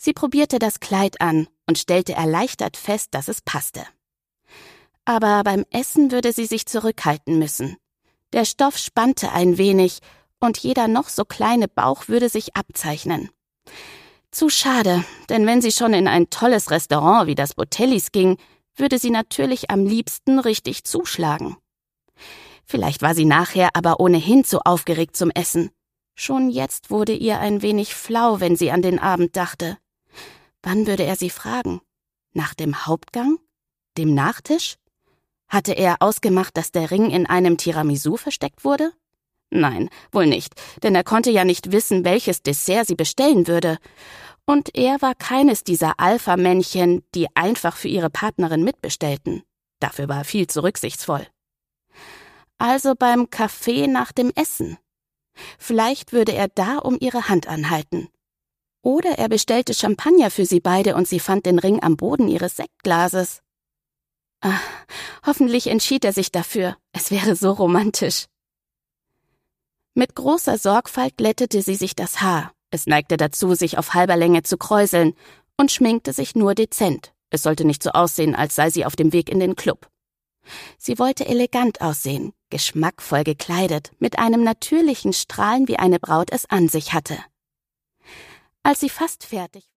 Sie probierte das Kleid an und stellte erleichtert fest, dass es passte. Aber beim Essen würde sie sich zurückhalten müssen. Der Stoff spannte ein wenig und jeder noch so kleine Bauch würde sich abzeichnen. Zu schade, denn wenn sie schon in ein tolles Restaurant wie das Botellis ging, würde sie natürlich am liebsten richtig zuschlagen. Vielleicht war sie nachher aber ohnehin zu aufgeregt zum Essen. Schon jetzt wurde ihr ein wenig flau, wenn sie an den Abend dachte. Wann würde er sie fragen? Nach dem Hauptgang? Dem Nachtisch? Hatte er ausgemacht, dass der Ring in einem Tiramisu versteckt wurde? Nein, wohl nicht, denn er konnte ja nicht wissen, welches Dessert sie bestellen würde. Und er war keines dieser Alpha-Männchen, die einfach für ihre Partnerin mitbestellten. Dafür war er viel zu rücksichtsvoll. Also beim Kaffee nach dem Essen. Vielleicht würde er da um ihre Hand anhalten. Oder er bestellte Champagner für sie beide und sie fand den Ring am Boden ihres Sektglases. Hoffentlich entschied er sich dafür. Es wäre so romantisch. Mit großer Sorgfalt glättete sie sich das Haar. Es neigte dazu, sich auf halber Länge zu kräuseln, und schminkte sich nur dezent. Es sollte nicht so aussehen, als sei sie auf dem Weg in den Club. Sie wollte elegant aussehen, geschmackvoll gekleidet, mit einem natürlichen Strahlen, wie eine Braut es an sich hatte. Als sie fast fertig